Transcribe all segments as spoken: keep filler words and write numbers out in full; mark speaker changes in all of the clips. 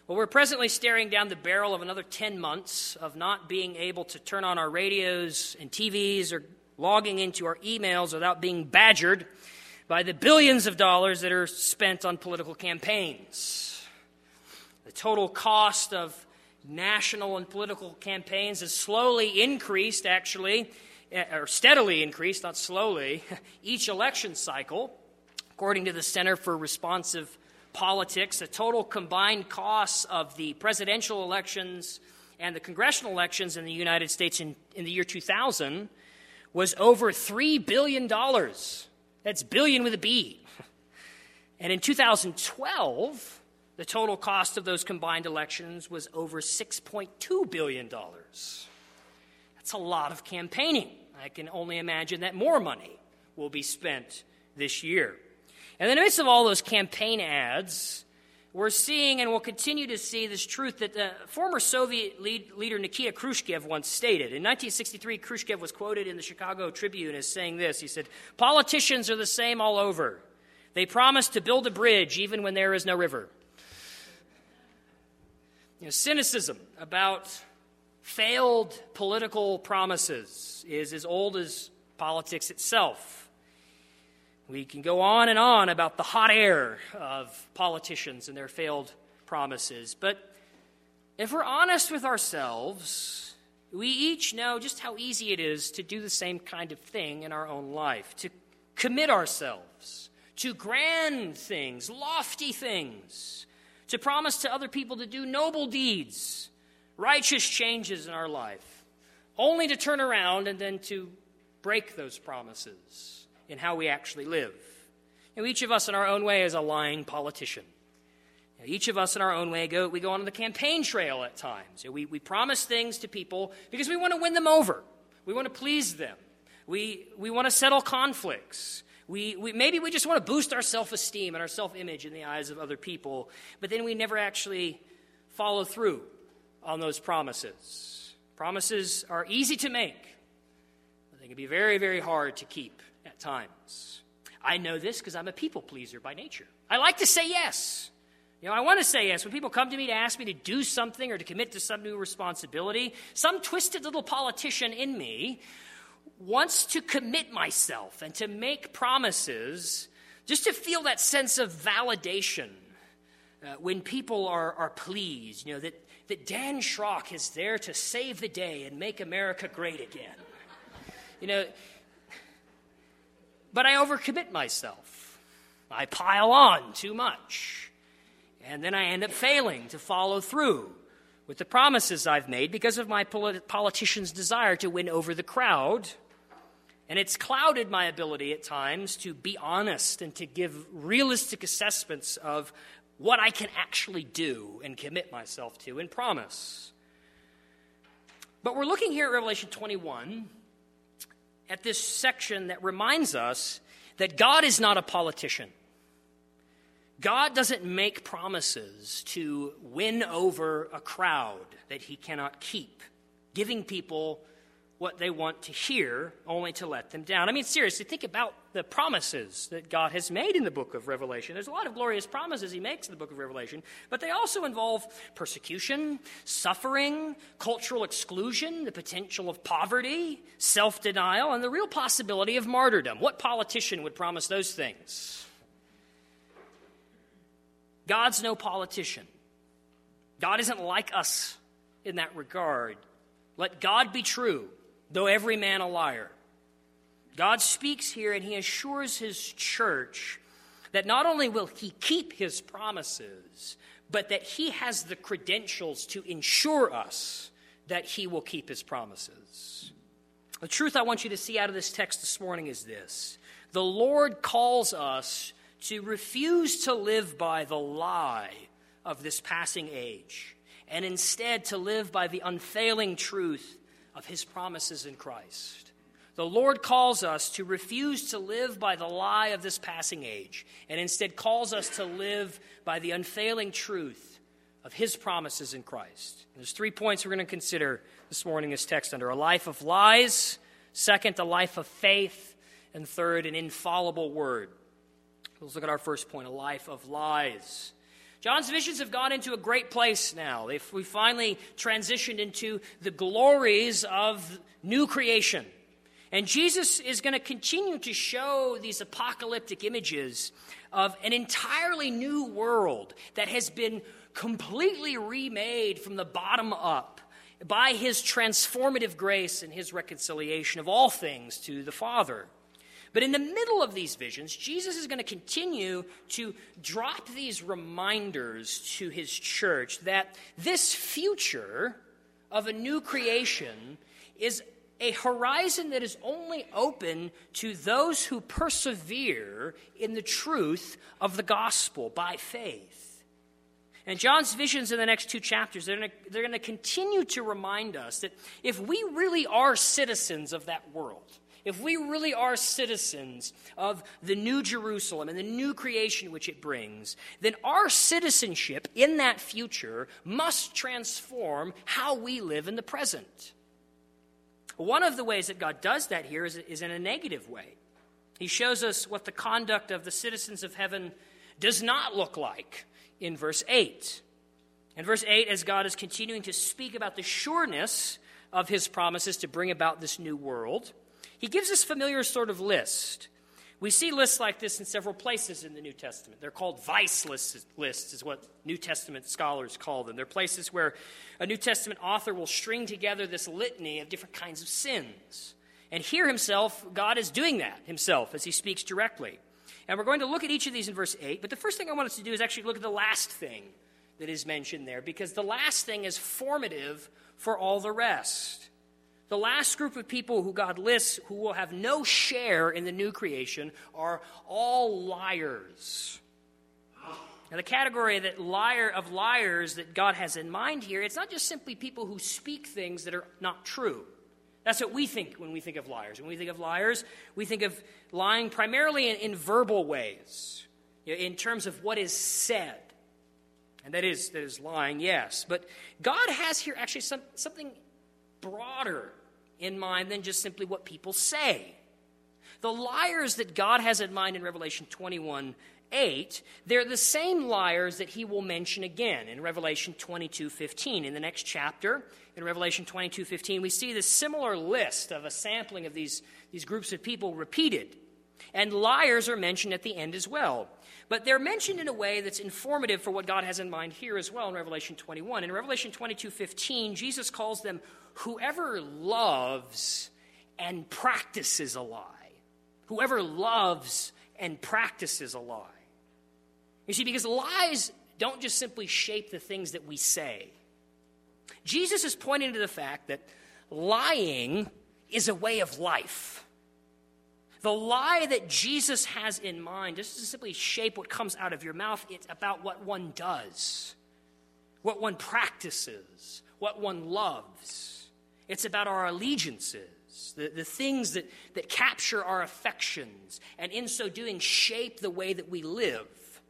Speaker 1: Well, we're presently staring down the barrel of another ten months of not being able to turn on our radios and T Vs or logging into our emails without being badgered by the billions of dollars that are spent on political campaigns. The total cost of national and political campaigns has slowly increased, actually, or steadily increased, not slowly, each election cycle. According to the Center for Responsive Politics, the total combined costs of the presidential elections and the congressional elections in the United States in, in the year two thousand was over three billion dollars. That's billion with a B. And in two thousand twelve, the total cost of those combined elections was over six point two billion dollars. That's a lot of campaigning. I can only imagine that more money will be spent this year. And in the midst of all those campaign ads, we're seeing and will continue to see this truth that the former Soviet lead, leader Nikita Khrushchev once stated. In nineteen sixty-three, Khrushchev was quoted in the Chicago Tribune as saying this. He said, "Politicians are the same all over. They promise to build a bridge even when there is no river." You know, cynicism about failed political promises is as old as politics itself. We can go on and on about the hot air of politicians and their failed promises. But if we're honest with ourselves, we each know just how easy it is to do the same kind of thing in our own life, to commit ourselves to grand things, lofty things, to promise to other people to do noble deeds, righteous changes in our life, only to turn around and then to break those promises in how we actually live. You know, each of us in our own way is a lying politician. You know, each of us in our own way, go, we go on the campaign trail at times. You know, we, we promise things to people because we want to win them over. We want to please them. We, we want to settle conflicts. We, we maybe we just want to boost our self-esteem and our self-image in the eyes of other people, but then we never actually follow through on those promises. Promises are easy to make, but they can be very, very hard to keep at times. I know this because I'm a people pleaser by nature. I like to say yes. You know, I want to say yes. When people come to me to ask me to do something or to commit to some new responsibility, some twisted little politician in me wants to commit myself and to make promises just to feel that sense of validation uh, when people are, are pleased, you know, that, that Dan Schrock is there to save the day and make America great again. You know, but I overcommit myself. I pile on too much. And then I end up failing to follow through with the promises I've made because of my polit- politician's desire to win over the crowd. And it's clouded my ability at times to be honest and to give realistic assessments of what I can actually do and commit myself to and promise. But we're looking here at Revelation twenty-one at this section that reminds us that God is not a politician. God doesn't make promises to win over a crowd that he cannot keep, giving people what they want to hear only to let them down. I mean, seriously, think about the promises that God has made in the book of Revelation. There's a lot of glorious promises he makes in the book of Revelation, but they also involve persecution, suffering, cultural exclusion, the potential of poverty, self-denial, and the real possibility of martyrdom. What politician would promise those things? God's no politician. God isn't like us in that regard. Let God be true, though every man a liar. God speaks here and he assures his church that not only will he keep his promises, but that he has the credentials to ensure us that he will keep his promises. The truth I want you to see out of this text this morning is this. The Lord calls us to refuse to live by the lie of this passing age, and instead to live by the unfailing truth of his promises in Christ. The Lord calls us to refuse to live by the lie of this passing age, and instead calls us to live by the unfailing truth of his promises in Christ. There's three points we're going to consider this morning in this text under: a life of lies, second, a life of faith, and third, an infallible word. Let's look at our first point, a life of lies. John's visions have gone into a great place now. If we finally transitioned into the glories of new creation. And Jesus is going to continue to show these apocalyptic images of an entirely new world that has been completely remade from the bottom up by his transformative grace and his reconciliation of all things to the Father. But in the middle of these visions, Jesus is going to continue to drop these reminders to his church that this future of a new creation is a horizon that is only open to those who persevere in the truth of the gospel by faith. And John's visions in the next two chapters, they're going to, they're going to continue to remind us that if we really are citizens of that world, if we really are citizens of the new Jerusalem and the new creation which it brings, then our citizenship in that future must transform how we live in the present. One of the ways that God does that here is, is in a negative way. He shows us what the conduct of the citizens of heaven does not look like in verse eight. In verse eight, as God is continuing to speak about the sureness of his promises to bring about this new world, he gives this familiar sort of list. We see lists like this in several places in the New Testament. They're called vice lists, lists is what New Testament scholars call them. They're places where a New Testament author will string together this litany of different kinds of sins. And here himself, God is doing that himself as he speaks directly. And we're going to look at each of these in verse eight. But the first thing I want us to do is actually look at the last thing that is mentioned there, because the last thing is formative for all the rest. The last group of people who God lists who will have no share in the new creation are all liars. Now, the category that liar of liars that God has in mind here, it's not just simply people who speak things that are not true. That's what we think when we think of liars. When we think of liars, we think of lying primarily in, in verbal ways, you know, in terms of what is said. And that is, that is lying, yes. But God has here actually some, something broader in mind than just simply what people say. The liars that God has in mind in Revelation twenty-one eight, they're the same liars that he will mention again in Revelation twenty-two fifteen. In the next chapter, in Revelation twenty-two fifteen, we see this similar list of a sampling of these, these groups of people repeated. And liars are mentioned at the end as well. But they're mentioned in a way that's informative for what God has in mind here as well in Revelation twenty-one. In Revelation twenty-two fifteen, Jesus calls them whoever loves and practices a lie. Whoever loves and practices a lie. You see, because lies don't just simply shape the things that we say. Jesus is pointing to the fact that lying is a way of life. The lie that Jesus has in mind doesn't simply shape what comes out of your mouth. It's about what one does, what one practices, what one loves. It's about our allegiances, the, the things that, that capture our affections, and in so doing shape the way that we live.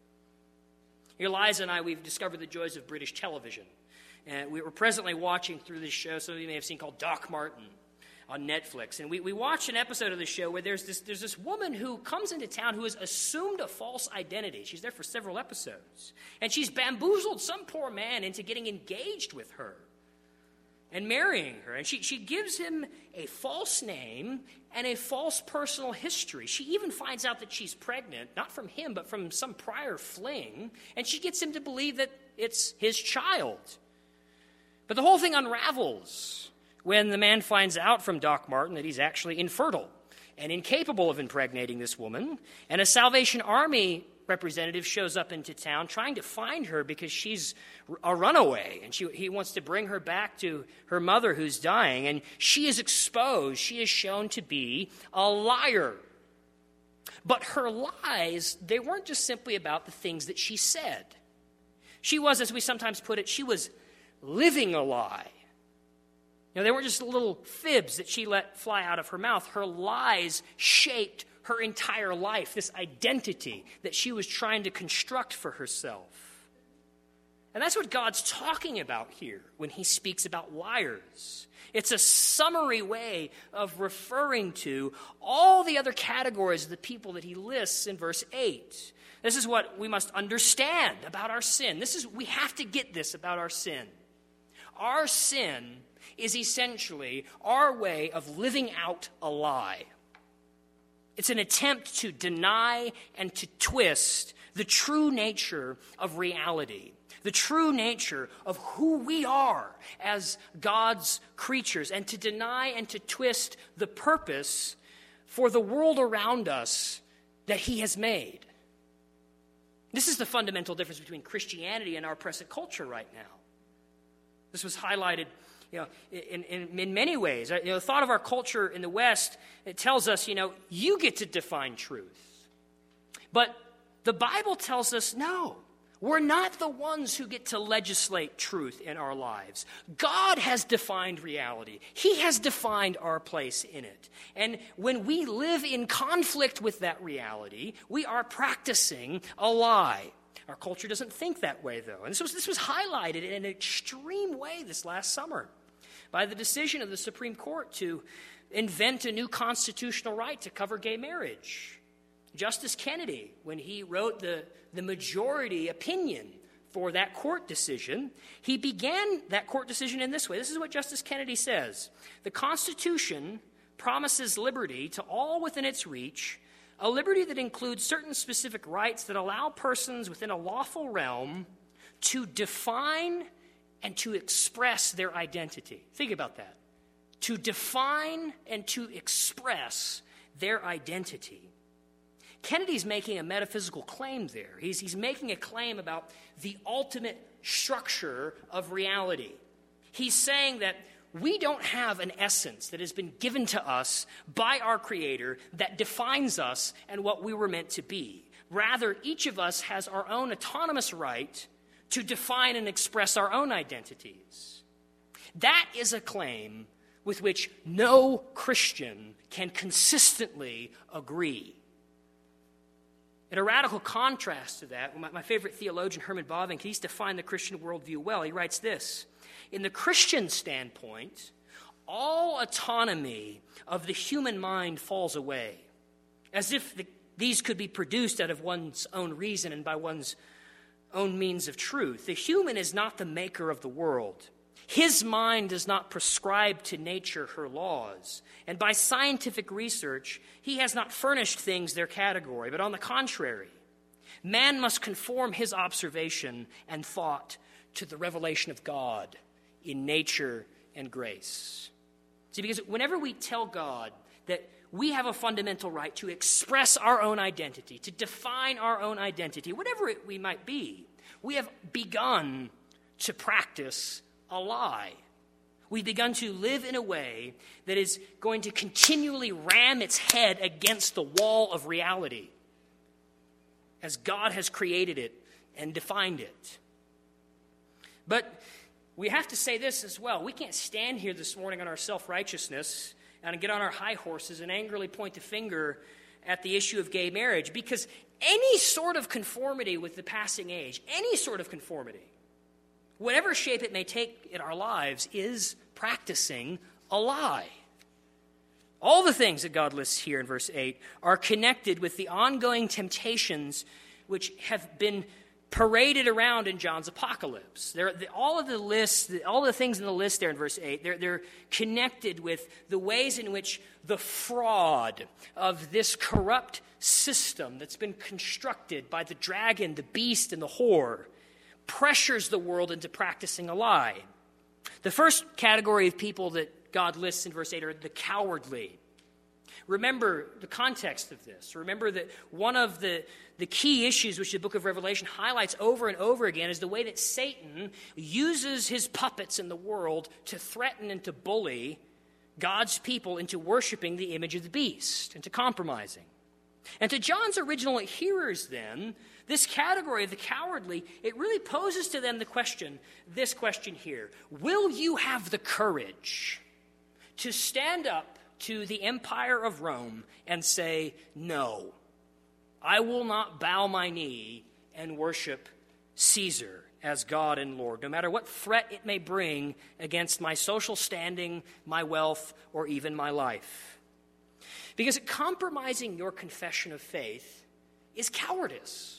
Speaker 1: Eliza and I, we've discovered the joys of British television. And we were presently watching through this show, some of you may have seen, called Doc Martin on Netflix. And we, we watched an episode of the show where there's this, there's this woman who comes into town who has assumed a false identity. She's there for several episodes. And she's bamboozled some poor man into getting engaged with her and marrying her. And she, she gives him a false name and a false personal history. She even finds out that she's pregnant, not from him, but from some prior fling. And she gets him to believe that it's his child. But the whole thing unravels when the man finds out from Doc Martin that he's actually infertile and incapable of impregnating this woman. And a Salvation Army representative shows up into town trying to find her because she's a runaway. And she, he wants to bring her back to her mother who's dying. And she is exposed. She is shown to be a liar. But her lies, they weren't just simply about the things that she said. She was, as we sometimes put it, she was living a lie. You know, they weren't just little fibs that she let fly out of her mouth. Her lies shaped her entire life, this identity that she was trying to construct for herself. And that's what God's talking about here when he speaks about liars. It's a summary way of referring to all the other categories of the people that he lists in verse eight. This is what we must understand about our sin. This is, we have to get this about our sin. Our sin is essentially our way of living out a lie. It's an attempt to deny and to twist the true nature of reality, the true nature of who we are as God's creatures, and to deny and to twist the purpose for the world around us that he has made. This is the fundamental difference between Christianity and our present culture right now. This was highlighted, you know, in, in, in many ways. You know, the thought of our culture in the West, it tells us, you know, you get to define truth. But the Bible tells us, no, we're not the ones who get to legislate truth in our lives. God has defined reality. He has defined our place in it. And when we live in conflict with that reality, we are practicing a lie. Our culture doesn't think that way, though. And this was, this was highlighted in an extreme way this last summer by the decision of the Supreme Court to invent a new constitutional right to cover gay marriage. Justice Kennedy, when he wrote the, the majority opinion for that court decision, he began that court decision in this way. This is what Justice Kennedy says. The Constitution promises liberty to all within its reach, a liberty that includes certain specific rights that allow persons within a lawful realm to define and to express their identity. Think about that. To define and to express their identity. Kennedy's making a metaphysical claim there. He's, he's making a claim about the ultimate structure of reality. He's saying that we don't have an essence that has been given to us by our Creator that defines us and what we were meant to be. Rather, each of us has our own autonomous right to define and express our own identities. That is a claim with which no Christian can consistently agree. In a radical contrast to that, my, my favorite theologian, Herman Bavinck, he's defined the Christian worldview well. He writes this: in the Christian standpoint, all autonomy of the human mind falls away, as if the, these could be produced out of one's own reason and by one's own means of truth. The human is not the maker of the world. His mind does not prescribe to nature her laws. And by scientific research, he has not furnished things their category, but on the contrary, man must conform his observation and thought to the revelation of God in nature and grace. See, because whenever we tell God that we have a fundamental right to express our own identity, to define our own identity, whatever it we might be, we have begun to practice a lie. We've begun to live in a way that is going to continually ram its head against the wall of reality as God has created it and defined it. But we have to say this as well. We can't stand here this morning on our self-righteousness and get on our high horses and angrily point the finger at the issue of gay marriage, because any sort of conformity with the passing age, any sort of conformity, whatever shape it may take in our lives, is practicing a lie. All the things that God lists here in verse eight are connected with the ongoing temptations which have been paraded around in John's apocalypse. They're, the, all of the lists, all the things in the list there in verse eight, they're, they're connected with the ways in which the fraud of this corrupt system that's been constructed by the dragon, the beast, and the whore pressures the world into practicing a lie. The first category of people that God lists in verse eight are the cowardly. Remember the context of this. Remember that one of the, the key issues which the book of Revelation highlights over and over again is the way that Satan uses his puppets in the world to threaten and to bully God's people into worshiping the image of the beast and to compromising. And to John's original hearers then, this category of the cowardly, it really poses to them the question, this question here: will you have the courage to stand up to the empire of Rome and say, no, I will not bow my knee and worship Caesar as God and Lord, no matter what threat it may bring against my social standing, my wealth, or even my life? Because compromising your confession of faith is cowardice.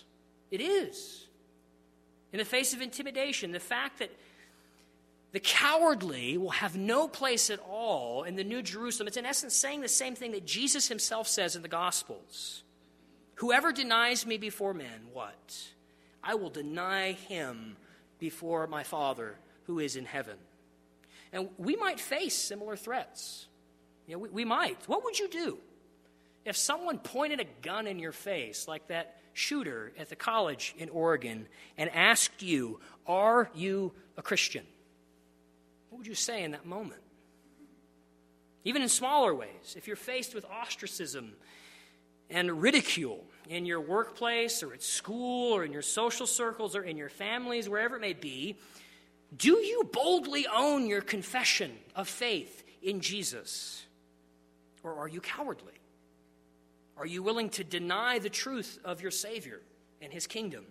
Speaker 1: It is. In the face of intimidation, the fact that the cowardly will have no place at all in the New Jerusalem, it's in essence saying the same thing that Jesus himself says in the Gospels. Whoever denies me before men, what? I will deny him before my Father who is in heaven. And we might face similar threats. You know, we, we might. What would you do if someone pointed a gun in your face like that shooter at the college in Oregon and asked you, are you a Christian? What would you say in that moment? Even in smaller ways, if you're faced with ostracism and ridicule in your workplace or at school or in your social circles or in your families, wherever it may be, do you boldly own your confession of faith in Jesus? Or are you cowardly? Are you willing to deny the truth of your Savior and his kingdom?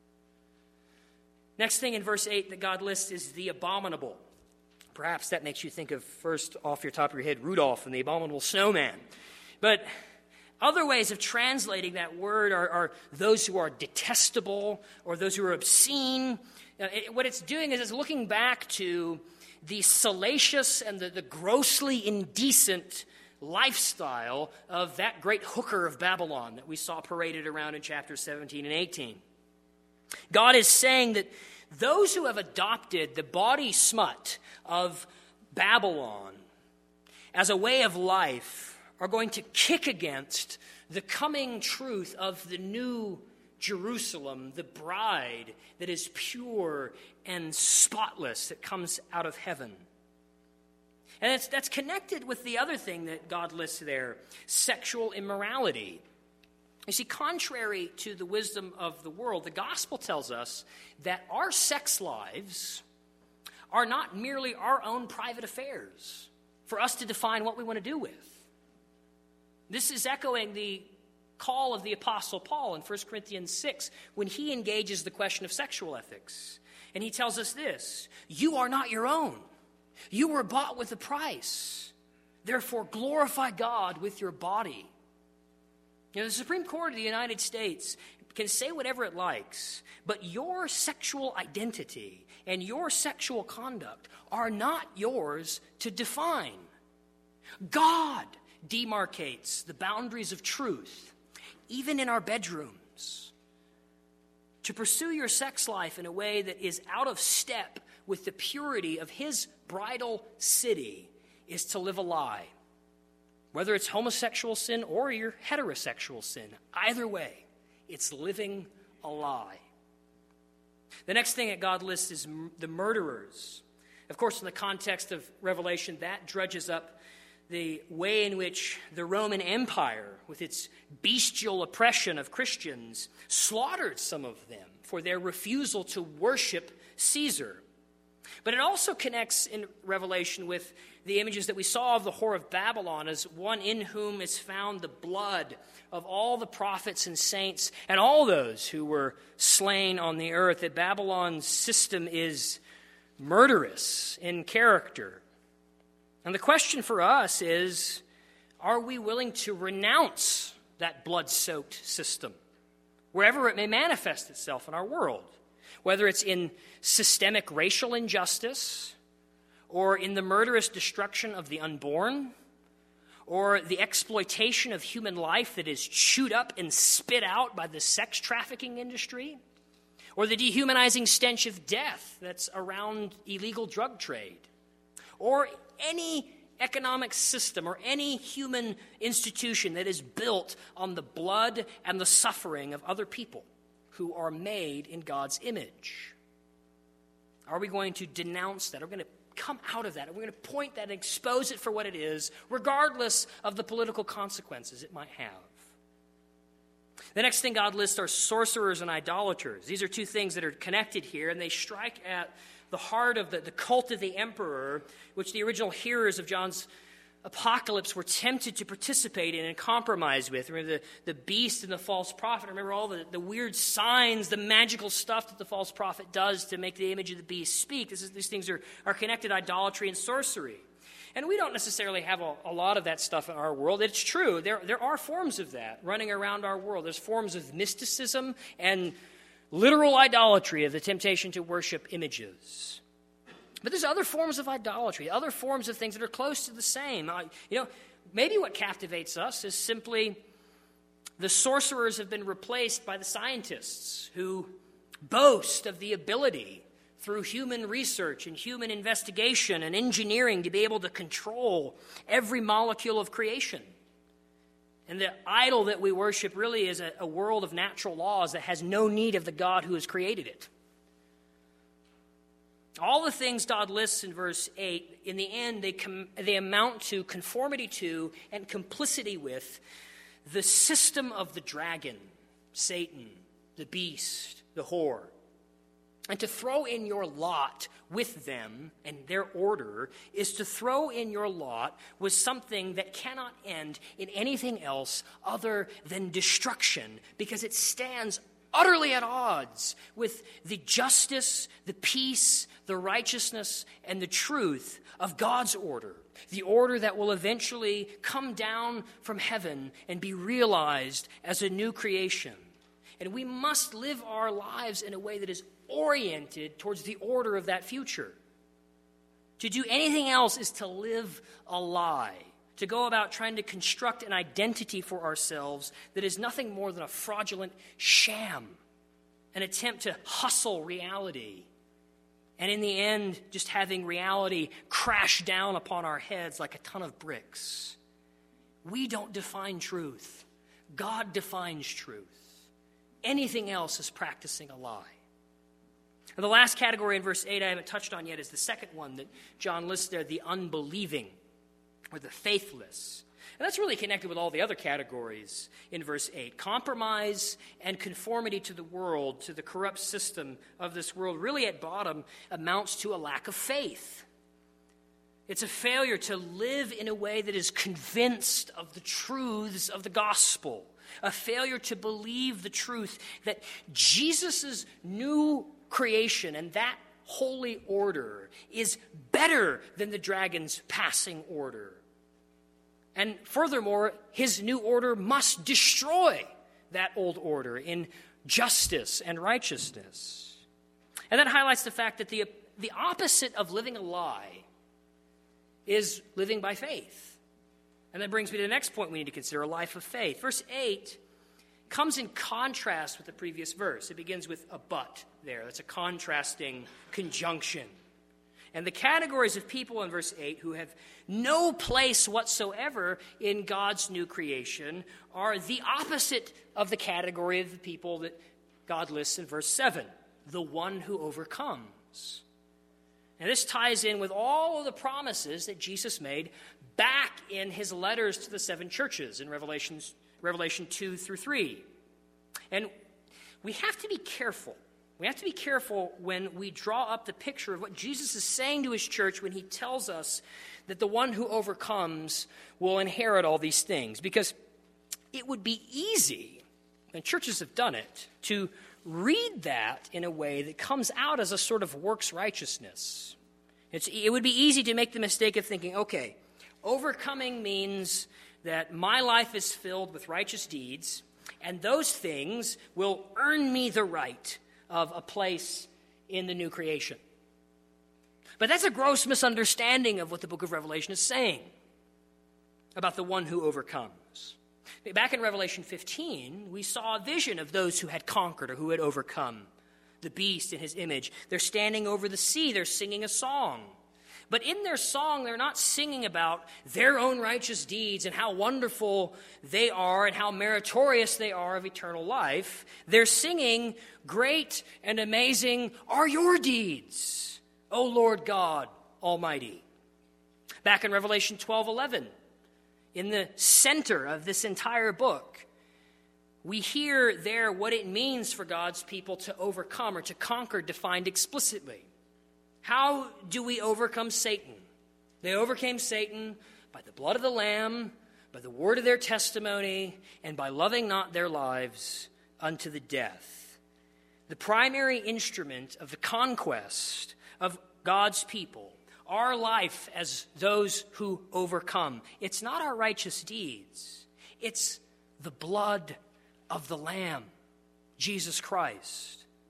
Speaker 1: Next thing in verse eight that God lists is the abominable. Perhaps that makes you think of, first off your top of your head, Rudolph and the abominable snowman. But other ways of translating that word are, are those who are detestable or those who are obscene. Uh, it, what it's doing is it's looking back to the salacious and the, the grossly indecent lifestyle of that great hooker of Babylon that we saw paraded around in chapters seventeen and eighteen. God is saying that those who have adopted the body smut of Babylon as a way of life are going to kick against the coming truth of the new Jerusalem, the bride that is pure and spotless that comes out of heaven. And it's, that's connected with the other thing that God lists there, sexual immorality. You see, contrary to the wisdom of the world, the gospel tells us that our sex lives are not merely our own private affairs for us to define what we want to do with. This is echoing the call of the Apostle Paul in First Corinthians six when he engages the question of sexual ethics. And he tells us this, you are not your own. You were bought with a price. Therefore, glorify God with your body. You know, the Supreme Court of the United States can say whatever it likes, but your sexual identity and your sexual conduct are not yours to define. God demarcates the boundaries of truth, even in our bedrooms. To pursue your sex life in a way that is out of step with the purity of his bridal city is to live a lie. Whether it's homosexual sin or your heterosexual sin, either way, it's living a lie. The next thing that God lists is the murderers. Of course, in the context of Revelation, that drudges up the way in which the Roman Empire, with its bestial oppression of Christians, slaughtered some of them for their refusal to worship Caesar. But it also connects in Revelation with the images that we saw of the whore of Babylon as one in whom is found the blood of all the prophets and saints and all those who were slain on the earth. That Babylon's system is murderous in character. And the question for us is, are we willing to renounce that blood-soaked system, wherever it may manifest itself in our world? Whether it's in systemic racial injustice, or in the murderous destruction of the unborn, or the exploitation of human life that is chewed up and spit out by the sex trafficking industry, or the dehumanizing stench of death that's around illegal drug trade, or any economic system or any human institution that is built on the blood and the suffering of other people who are made in God's image. Are we going to denounce that? Are we going to come out of that? Are we going to point that and expose it for what it is, regardless of the political consequences it might have? The next thing God lists are sorcerers and idolaters. These are two things that are connected here, and they strike at the heart of the, the cult of the emperor, which the original hearers of John's apocalypse were tempted to participate in and compromise with. Remember the, the beast and the false prophet. Remember all the, the weird signs, the magical stuff that the false prophet does to make the image of the beast speak. This is, these things are, are connected, idolatry and sorcery. And we don't necessarily have a, a lot of that stuff in our world. It's true. There, there are forms of that running around our world. There's forms of mysticism and literal idolatry of the temptation to worship images. But there's other forms of idolatry, other forms of things that are close to the same. Uh, you know, maybe what captivates us is simply the sorcerers have been replaced by the scientists who boast of the ability through human research and human investigation and engineering to be able to control every molecule of creation. And the idol that we worship really is a, a world of natural laws that has no need of the God who has created it. All the things God lists in verse eight, in the end, they, com- they amount to conformity to and complicity with the system of the dragon, Satan, the beast, the whore. And to throw in your lot with them and their order is to throw in your lot with something that cannot end in anything else other than destruction, because it stands utterly at odds with the justice, the peace, the righteousness, and the truth of God's order, the order that will eventually come down from heaven and be realized as a new creation. And we must live our lives in a way that is oriented towards the order of that future. To do anything else is to live a lie, to go about trying to construct an identity for ourselves that is nothing more than a fraudulent sham, an attempt to hustle reality, and in the end, just having reality crash down upon our heads like a ton of bricks. We don't define truth. God defines truth. Anything else is practicing a lie. And the last category in verse eight I haven't touched on yet is the second one that John lists there, the unbelieving or the faithless. And that's really connected with all the other categories in verse eight. Compromise and conformity to the world, to the corrupt system of this world, really at bottom amounts to a lack of faith. It's a failure to live in a way that is convinced of the truths of the gospel. A failure to believe the truth that Jesus' new creation and that holy order is better than the dragon's passing order. And furthermore, his new order must destroy that old order in justice and righteousness. And that highlights the fact that the, the opposite of living a lie is living by faith. And that brings me to the next point we need to consider, a life of faith. Verse eight comes in contrast with the previous verse. It begins with a but there. That's a contrasting conjunction. And the categories of people in verse eight who have no place whatsoever in God's new creation are the opposite of the category of the people that God lists in verse seven, the one who overcomes. And this ties in with all of the promises that Jesus made back in his letters to the seven churches in Revelation, Revelation two through three. And we have to be careful. We have to be careful when we draw up the picture of what Jesus is saying to his church when he tells us that the one who overcomes will inherit all these things. Because it would be easy, and churches have done it, to read that in a way that comes out as a sort of works righteousness. It's, it would be easy to make the mistake of thinking, okay, overcoming means that my life is filled with righteous deeds, and those things will earn me the right of a place in the new creation. But that's a gross misunderstanding of what the book of Revelation is saying about the one who overcomes. Back in Revelation fifteen, we saw a vision of those who had conquered or who had overcome the beast in his image. They're standing over the sea. They're singing a song. But in their song, they're not singing about their own righteous deeds and how wonderful they are and how meritorious they are of eternal life. They're singing, "Great and amazing are your deeds, O Lord God Almighty." Back in Revelation twelve eleven, in the center of this entire book, we hear there what it means for God's people to overcome or to conquer, defined explicitly. How do we overcome Satan? They overcame Satan by the blood of the Lamb, by the word of their testimony, and by loving not their lives unto the death. The primary instrument of the conquest of God's people, our life as those who overcome, it's not our righteous deeds. It's the blood of the Lamb, Jesus Christ.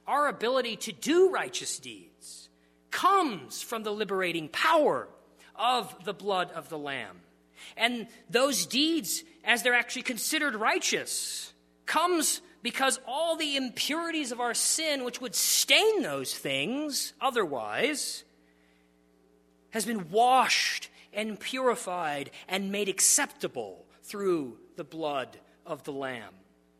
Speaker 1: our ability to do righteous deeds comes from the liberating power of the blood of the Lamb. And those deeds, as they're actually considered righteous, comes because all the impurities of our sin, which would stain those things otherwise, has been washed and purified and made acceptable through the blood of the Lamb.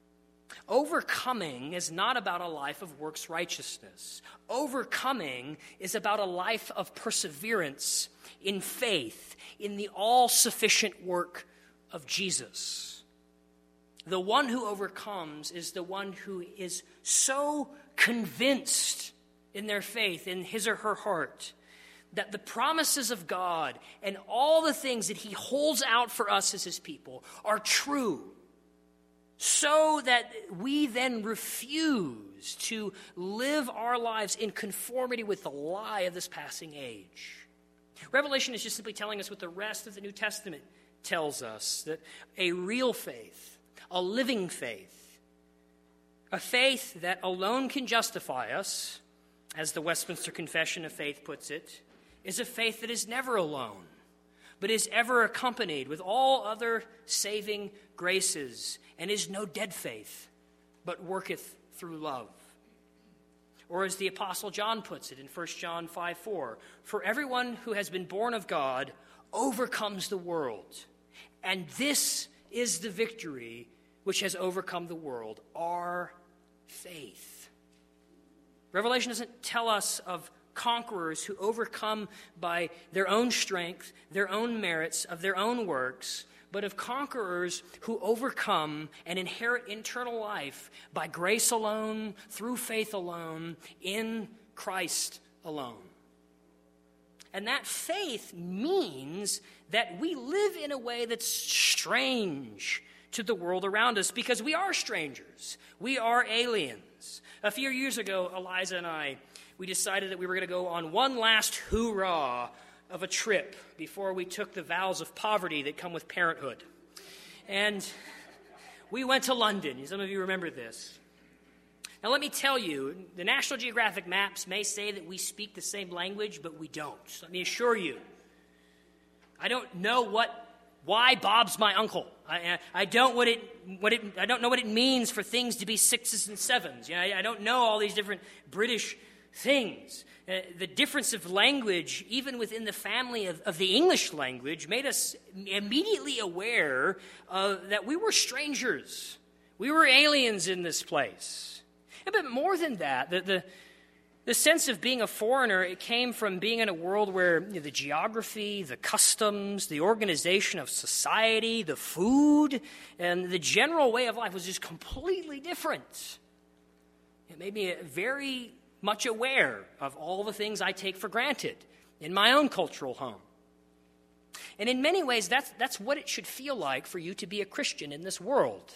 Speaker 1: Overcoming is not about a life of works righteousness. Overcoming is about a life of perseverance in faith in the all-sufficient work of Jesus. The one who overcomes is the one who is so convinced in their faith, in his or her heart, that the promises of God and all the things that he holds out for us as his people are true, so that we then refuse to live our lives in conformity with the lie of this passing age. Revelation is just simply telling us what the rest of the New Testament tells us, that a real faith, a living faith, a faith that alone can justify us, as the Westminster Confession of Faith puts it, is a faith that is never alone, but is ever accompanied with all other saving graces, and is no dead faith, but worketh through love. Or as the Apostle John puts it in First John five four, for everyone who has been born of God overcomes the world, and this is the victory which has overcome the world, our faith. Revelation doesn't tell us of conquerors who overcome by their own strength, their own merits, of their own works, but of conquerors who overcome and inherit eternal life by grace alone, through faith alone, in Christ alone. And that faith means that we live in a way that's strange to the world around us, because we are strangers. We are aliens. A few years ago, Eliza and I, we decided that we were going to go on one last hoorah of a trip before we took the vows of poverty that come with parenthood. And we went to London. Some of you remember this. Now, let me tell you, the National Geographic maps may say that we speak the same language, but we don't. Let me assure you, I don't know what, why Bob's my uncle. I, I don't what it, what it, I don't know what it means for things to be sixes and sevens. You know, I, I don't know all these different British things. Uh, the difference of language, even within the family of, of the English language, made us immediately aware uh, that we were strangers. We were aliens in this place. But more than that, the, the, the sense of being a foreigner, it came from being in a world where you know, the geography, the customs, the organization of society, the food, and the general way of life was just completely different. It made me very much aware of all the things I take for granted in my own cultural home. And in many ways, that's, that's what it should feel like for you to be a Christian in this world.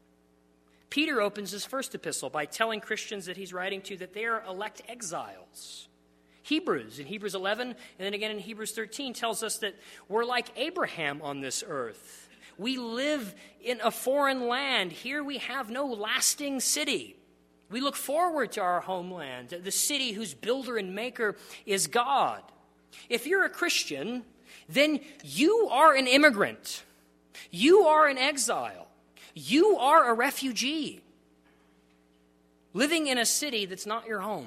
Speaker 1: Peter opens his first epistle by telling Christians that he's writing to that they are elect exiles. Hebrews, in Hebrews eleven, and then again in Hebrews thirteen, tells us that we're like Abraham on this earth. We live in a foreign land. Here we have no lasting city. We look forward to our homeland, the city whose builder and maker is God. If you're a Christian, then you are an immigrant. You are an exile. You are a refugee living in a city that's not your home.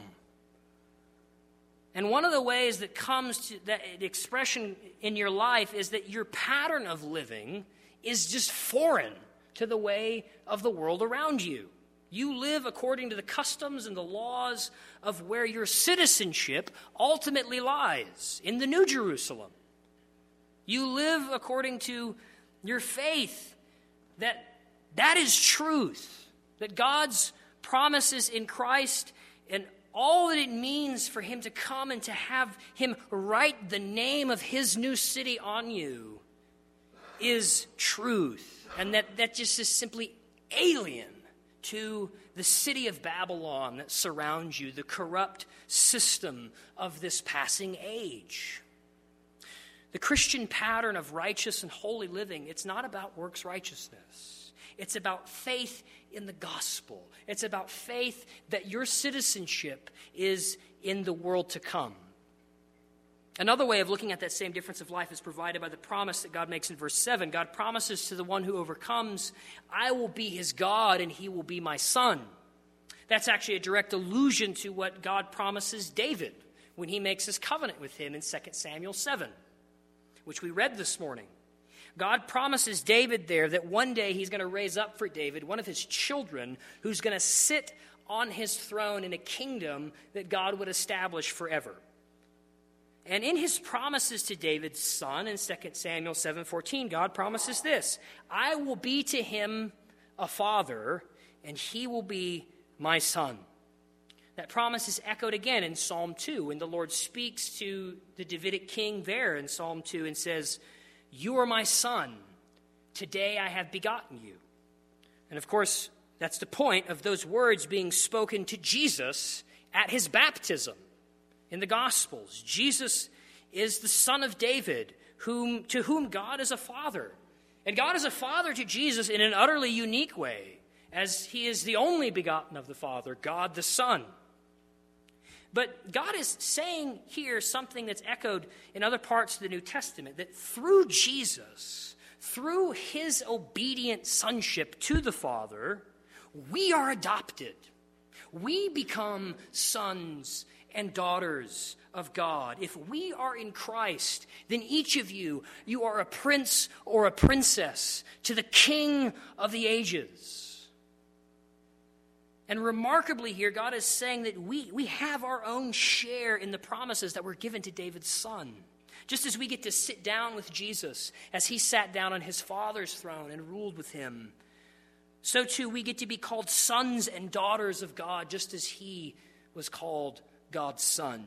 Speaker 1: And one of the ways that comes to that expression in your life is that your pattern of living is just foreign to the way of the world around you. You live according to the customs and the laws of where your citizenship ultimately lies, in the New Jerusalem. You live according to your faith that that is truth, that God's promises in Christ and all that it means for him to come and to have him write the name of his new city on you is truth. And that, that just is simply alien to the city of Babylon that surrounds you, the corrupt system of this passing age. The Christian pattern of righteous and holy living, it's not about works righteousness. It's about faith in the gospel. It's about faith that your citizenship is in the world to come. Another way of looking at that same difference of life is provided by the promise that God makes in verse seven. God promises to the one who overcomes, I will be his God and he will be my son. That's actually a direct allusion to what God promises David when he makes his covenant with him in Second Samuel seven, which we read this morning. God promises David there that one day he's going to raise up for David one of his children who's going to sit on his throne in a kingdom that God would establish forever. And in his promises to David's son in Second Samuel seven fourteen, God promises this, I will be to him a father, and he will be my son. That promise is echoed again in Psalm two, when the Lord speaks to the Davidic king there in Psalm two and says, you are my son, today I have begotten you. And of course, that's the point of those words being spoken to Jesus at his baptism. In the Gospels, Jesus is the son of David, whom, to whom God is a father. And God is a father to Jesus in an utterly unique way, as he is the only begotten of the Father, God the Son. But God is saying here something that's echoed in other parts of the New Testament, that through Jesus, through his obedient sonship to the Father, we are adopted. We become sons and daughters of God. If we are in Christ, then each of you, you are a prince or a princess to the King of the ages. And remarkably here, God is saying that we, we have our own share in the promises that were given to David's son. Just as we get to sit down with Jesus as he sat down on his Father's throne and ruled with him, so too we get to be called sons and daughters of God, just as he was called God's son.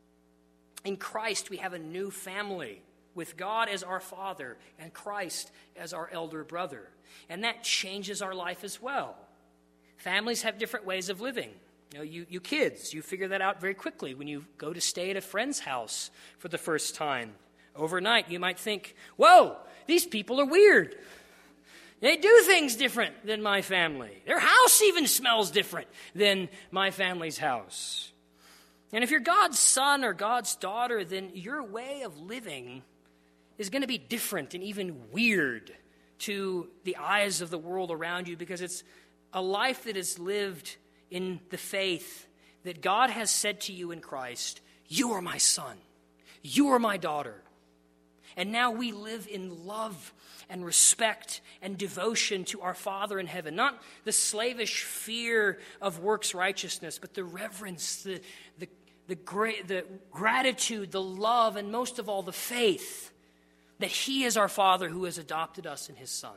Speaker 1: In Christ, we have a new family with God as our Father and Christ as our elder brother. And that changes our life as well. Families have different ways of living. You know, you, you kids, you figure that out very quickly when you go to stay at a friend's house for the first time. Overnight, you might think, whoa, these people are weird. They do things different than my family. Their house even smells different than my family's house. And if you're God's son or God's daughter, then your way of living is going to be different and even weird to the eyes of the world around you, because it's a life that is lived in the faith that God has said to you in Christ, you are my son, you are my daughter. And now we live in love and respect and devotion to our Father in heaven. Not the slavish fear of works righteousness, but the reverence, the, the, the, gra- the gratitude, the love, and most of all, the faith that he is our Father who has adopted us in his Son.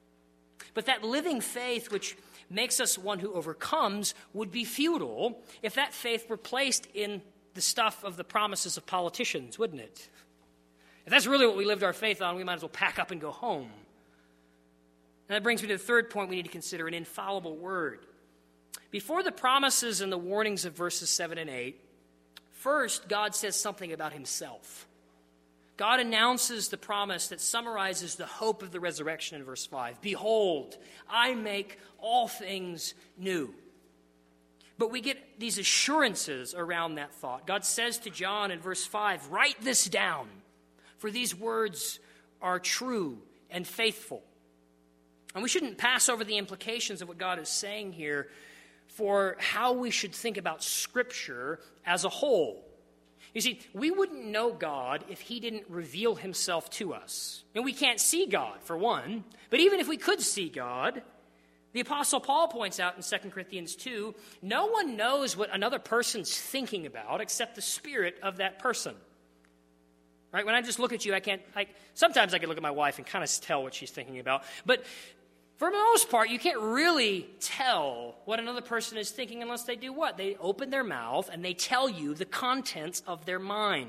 Speaker 1: But that living faith, which makes us one who overcomes, would be futile if that faith were placed in the stuff of the promises of politicians, wouldn't it? If that's really what we lived our faith on, we might as well pack up and go home. And that brings me to the third point we need to consider, an infallible word. Before the promises and the warnings of verses seven and eight, first, God says something about himself. God announces the promise that summarizes the hope of the resurrection in verse five. Behold, I make all things new. But we get these assurances around that thought. God says to John in verse five, write this down, for these words are true and faithful. And we shouldn't pass over the implications of what God is saying here for how we should think about Scripture as a whole. You see, we wouldn't know God if he didn't reveal himself to us. And we can't see God, for one. But even if we could see God, the Apostle Paul points out in Second Corinthians two, no one knows what another person's thinking about except the spirit of that person. Right? When I just look at you, I can't, I, sometimes I can look at my wife and kind of tell what she's thinking about. But for the most part, you can't really tell what another person is thinking unless they do what? They open their mouth and they tell you the contents of their mind.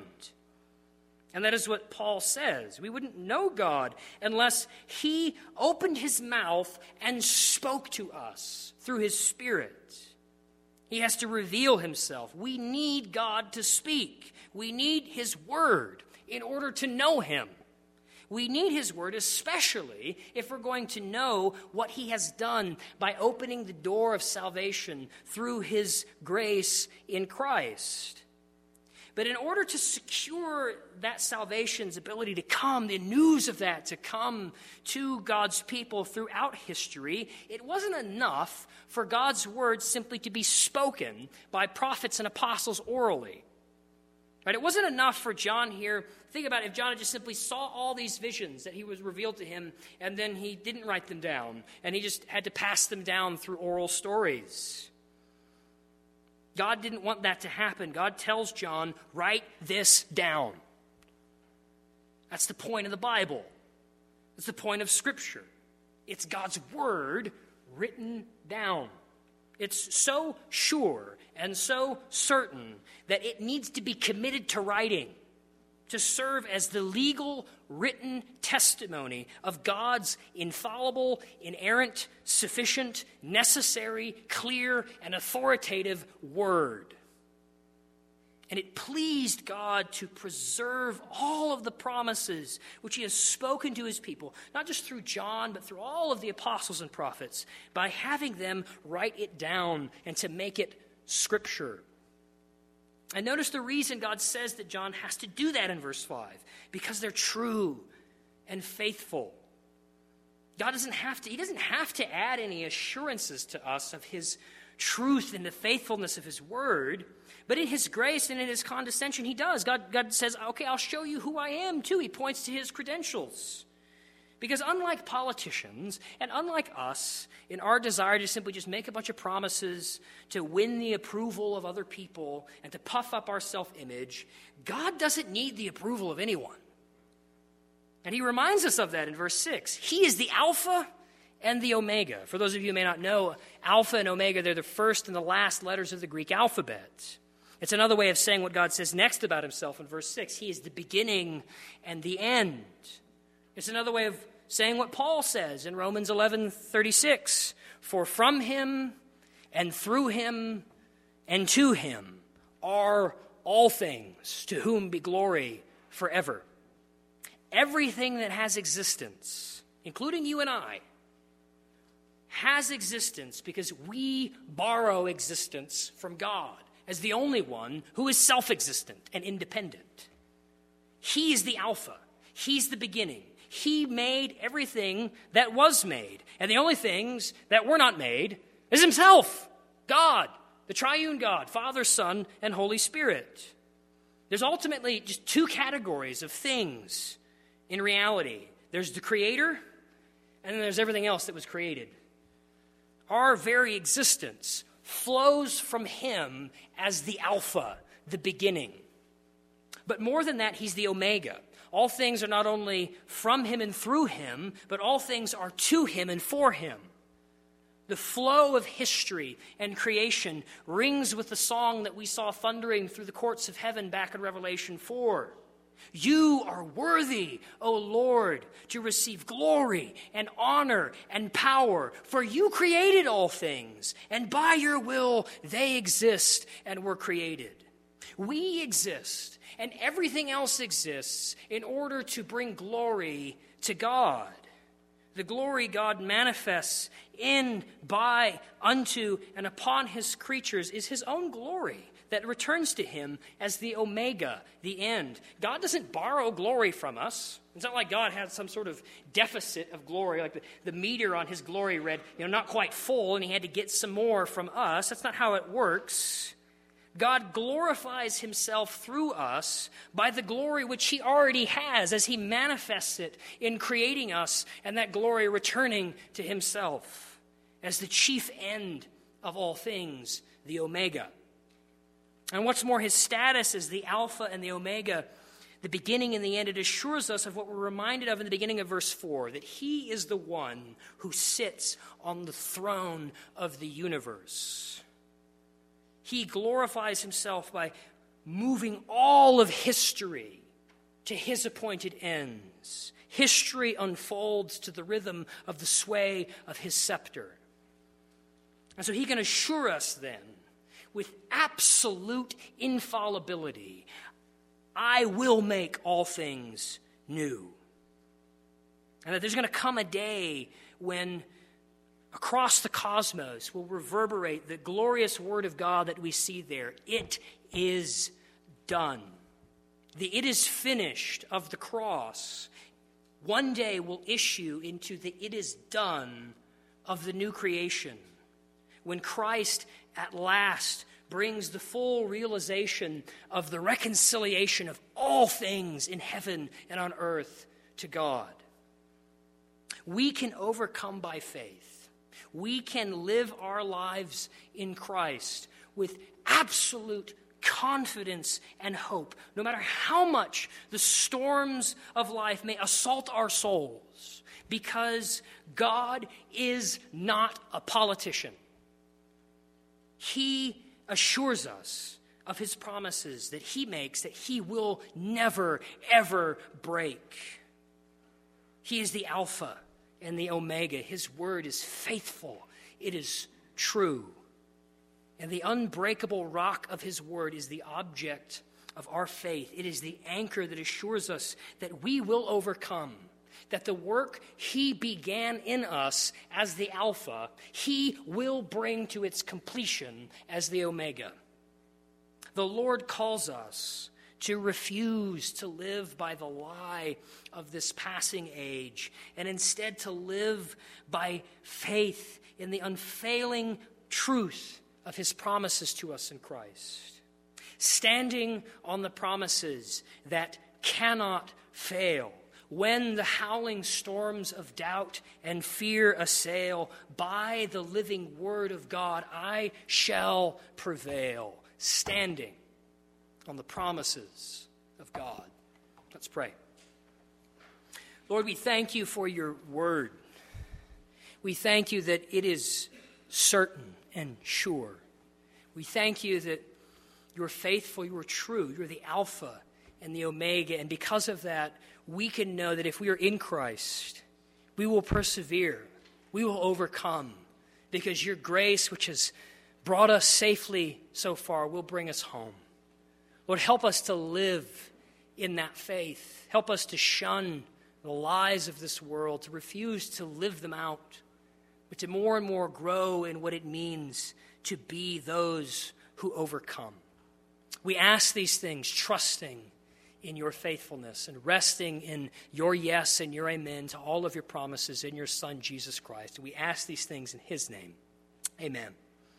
Speaker 1: And that is what Paul says. We wouldn't know God unless he opened his mouth and spoke to us through his Spirit. He has to reveal himself. We need God to speak. We need his word in order to know him. We need his word, especially if we're going to know what he has done by opening the door of salvation through his grace in Christ. But in order to secure that salvation's ability to come, the news of that to come to God's people throughout history, it wasn't enough for God's word simply to be spoken by prophets and apostles orally. Right? It wasn't enough for John here. Think about it, if John had just simply saw all these visions that he was revealed to him, and then he didn't write them down, and he just had to pass them down through oral stories. God didn't want that to happen. God tells John, write this down. That's the point of the Bible. That's the point of Scripture. It's God's word written down. It's so sure and so certain that it needs to be committed to writing, to serve as the legal written testimony of God's infallible, inerrant, sufficient, necessary, clear, and authoritative word. And it pleased God to preserve all of the promises which he has spoken to his people, not just through John, but through all of the apostles and prophets, by having them write it down and to make it Scripture. And notice the reason God says that John has to do that in verse five, because they're true and faithful. God doesn't have to, he doesn't have to add any assurances to us of his truth and the faithfulness of his word, but in his grace and in his condescension, he does. God, God says, okay, I'll show you who I am too. He points to his credentials. Because unlike politicians and unlike us, in our desire to simply just make a bunch of promises to win the approval of other people and to puff up our self-image, God doesn't need the approval of anyone. And he reminds us of that in verse six. He is the Alpha and the Omega. For those of you who may not know, Alpha and Omega, they're the first and the last letters of the Greek alphabet. It's another way of saying what God says next about himself in verse six. He is the beginning and the end. It's another way of saying what Paul says in Romans eleven thirty-six. For from him and through him and to him are all things, to whom be glory forever. Everything that has existence, including you and I, has existence because we borrow existence from God as the only one who is self-existent and independent. He is the Alpha. He's the beginning. He made everything that was made. And the only things that were not made is himself, God, the triune God, Father, Son, and Holy Spirit. There's ultimately just two categories of things in reality. There's the Creator, and then there's everything else that was created. Our very existence flows from him as the Alpha, the beginning. But more than that, he's the Omega. All things are not only from him and through him, but all things are to him and for him. The flow of history and creation rings with the song that we saw thundering through the courts of heaven back in Revelation four. You are worthy, O Lord, to receive glory and honor and power, for you created all things, and by your will they exist and were created. We exist, and everything else exists in order to bring glory to God. The glory God manifests in, by, unto, and upon his creatures is his own glory that returns to him as the Omega, the end. God doesn't borrow glory from us. It's not like God had some sort of deficit of glory, like the, the meter on his glory read, you know, not quite full, and he had to get some more from us. That's not how it works. God glorifies himself through us by the glory which he already has as he manifests it in creating us, and that glory returning to himself as the chief end of all things, the Omega. And what's more, his status as the Alpha and the Omega, the beginning and the end, it assures us of what we're reminded of in the beginning of verse four, that he is the one who sits on the throne of the universe. He glorifies himself by moving all of history to his appointed ends. History unfolds to the rhythm of the sway of his scepter. And so he can assure us then, with absolute infallibility, I will make all things new. And that there's going to come a day when across the cosmos will reverberate the glorious word of God that we see there. It is done. The "it is finished" of the cross one day will issue into the "it is done" of the new creation, when Christ at last brings the full realization of the reconciliation of all things in heaven and on earth to God. We can overcome by faith. We can live our lives in Christ with absolute confidence and hope, no matter how much the storms of life may assault our souls, because God is not a politician. He assures us of his promises that he makes, that he will never, ever break. He is the Alpha and the Omega. His word is faithful. It is true. And the unbreakable rock of his word is the object of our faith. It is the anchor that assures us that we will overcome, that the work he began in us as the Alpha, he will bring to its completion as the Omega. The Lord calls us to refuse to live by the lie of this passing age, and instead to live by faith in the unfailing truth of his promises to us in Christ. Standing on the promises that cannot fail. When the howling storms of doubt and fear assail, by the living word of God I shall prevail. Standing on the promises of God. Let's pray. Lord, we thank you for your word. We thank you that it is certain and sure. We thank you that you're faithful, you're true, you're the Alpha and the Omega, and because of that, we can know that if we are in Christ, we will persevere, we will overcome, because your grace, which has brought us safely so far, will bring us home. Lord, help us to live in that faith. Help us to shun the lies of this world, to refuse to live them out, but to more and more grow in what it means to be those who overcome. We ask these things trusting in your faithfulness and resting in your yes and your amen to all of your promises in your Son, Jesus Christ. And we ask these things in his name. Amen.